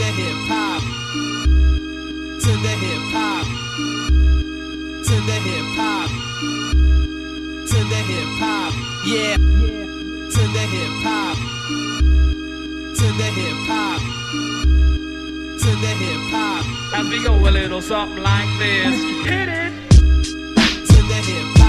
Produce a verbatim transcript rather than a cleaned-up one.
hip hop, to the hip hop, to the hip hop, to the hip hop, yeah, to the hip hop, to the hip hop, to the hip hop. As we go a little something like this, hit it to the hip hop.